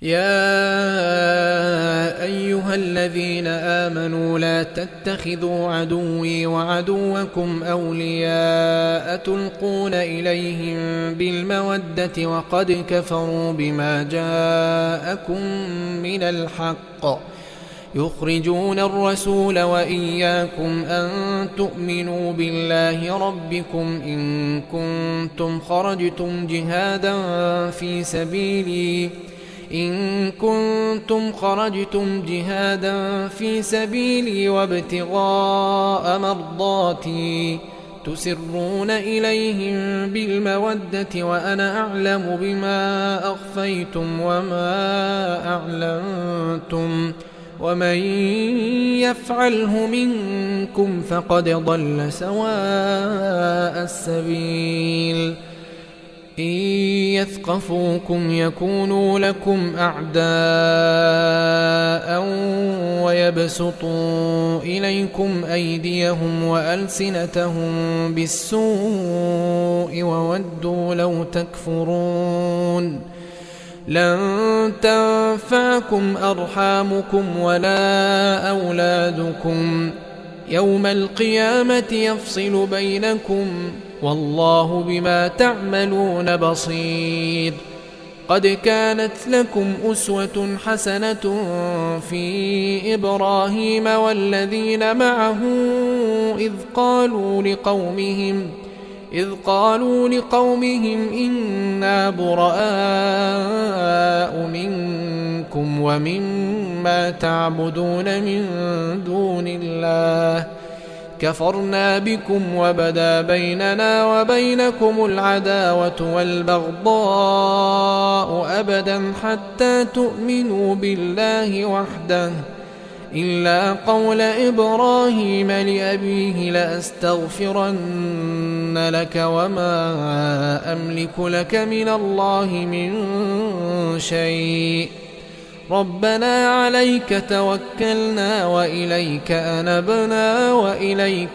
يا أيها الذين آمنوا لا تتخذوا عدوي وعدوكم أولياء تلقون إليهم بالمودة وقد كفروا بما جاءكم من الحق يخرجون الرسول وإياكم أن تؤمنوا بالله ربكم إن كنتم خرجتم جهادا في سبيلي وابتغاء مرضاتي تسرون إليهم بالمودة وأنا أعلم بما أخفيتم وما أعلنتم ومن يفعله منكم فقد ضل سواء السبيل إن يثقفوكم يكونوا لكم أعداء ويبسطوا إليكم أيديهم وألسنتهم بالسوء وودوا لو تكفرون لن تنفعكم أرحامكم ولا أولادكم يوم القيامة يفصل بينكم والله بما تعملون بصير قد كانت لكم أسوة حسنة في إبراهيم والذين معه إذ قالوا لقومهم إنا براء منكم ومما تعبدون من دون الله كفرنا بكم وبدا بيننا وبينكم العداوة والبغضاء أبدا حتى تؤمنوا بالله وحده إلا قول إبراهيم لأبيه لأستغفرن لك وما أملك لك من الله من شيء ربنا عليك توكلنا وإليك أنبنا وإليك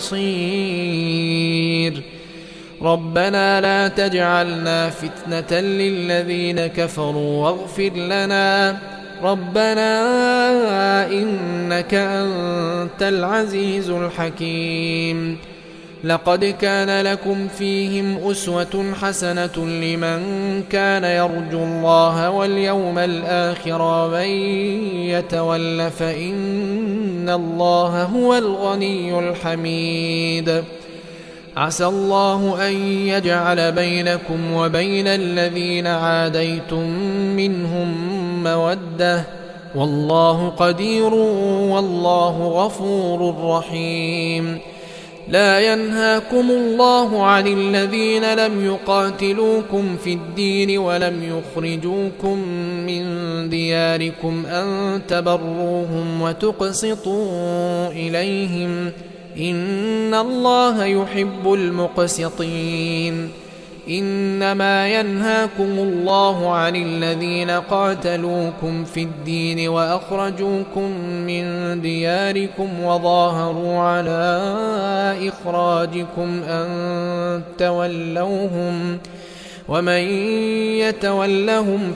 المصير ربنا لا تجعلنا فتنة للذين كفروا واغفر لنا ربنا إنك أنت العزيز الحكيم لقد كان لكم فيهم أسوة حسنة لمن كان يرجو الله واليوم الآخر ومن يتول فإن الله هو الغني الحميد عسى الله أن يجعل بينكم وبين الذين عاديتم منهم مودة والله قدير والله غفور رحيم لا ينهاكم الله عن الذين لم يقاتلوكم في الدين ولم يخرجوكم من دياركم أن تبروهم وتقسطوا إليهم إن الله يحب المقسطين إنما ينهاكم الله عن الذين قاتلوكم في الدين وأخرجوكم من دياركم وظاهروا على إخراجكم أن تولوهم ومن يتولهم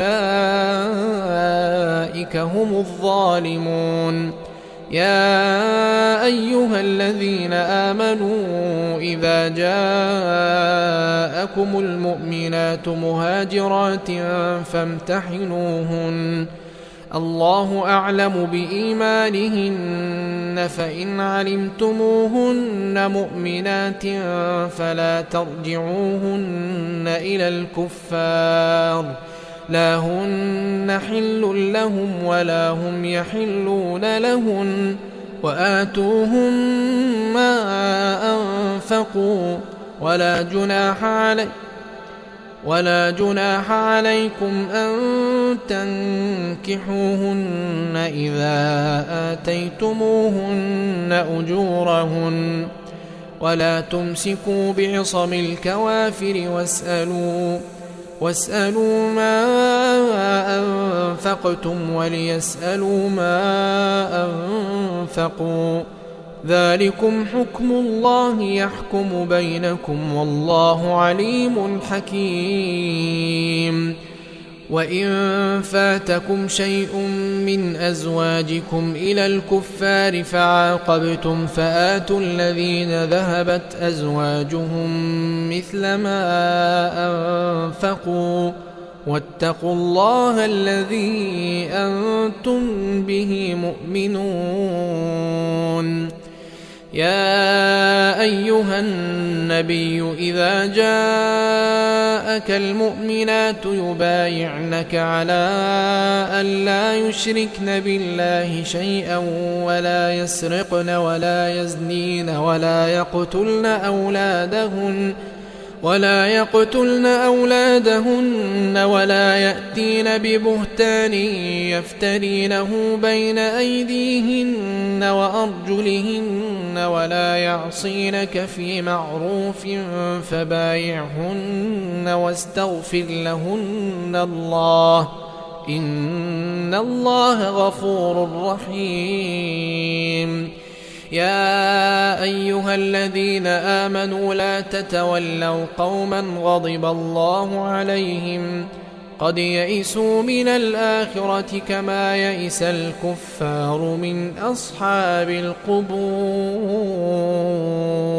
فأولئك هم الظالمون يا أيها الذين آمنوا إذا جاءكم المؤمنات مهاجرات فامتحنوهن الله أعلم بإيمانهن فإن علمتموهن مؤمنات فلا ترجعوهن إلى الكفار لا هن حل لهم ولا هم يحلون لهن وآتوهم ما أنفقوا ولا جناح عليكم أن تنكحوهن إذا آتيتموهن أجورهن ولا تمسكوا بعصم الكوافر واسألوا ما أنفقتم وليسألوا ما أنفقوا ذلكم حكم الله يحكم بينكم والله عليم حكيم وإن فاتكم شيء من أزواجكم إلى الكفار فعاقبتم فآتوا الذين ذهبت أزواجهم مثل ما أنفقوا واتقوا الله الذي أنتم به مؤمنون. يا أيها النبي إذا جاءك المؤمنات يبايعنك على أن لا يشركن بالله شيئا ولا يسرقن ولا يزنين ولا يقتلن أولادهن ولا يأتين ببهتان يفترينه بين أيديهن وأرجلهن ولا يعصينك في معروف فبايعهن واستغفر لهن الله إن الله غفور رحيم. يا أيها الذين آمنوا لا تتولوا قوما غضب الله عليهم قد يئسوا من الآخرة كما يئس الكفار من أصحاب القبور.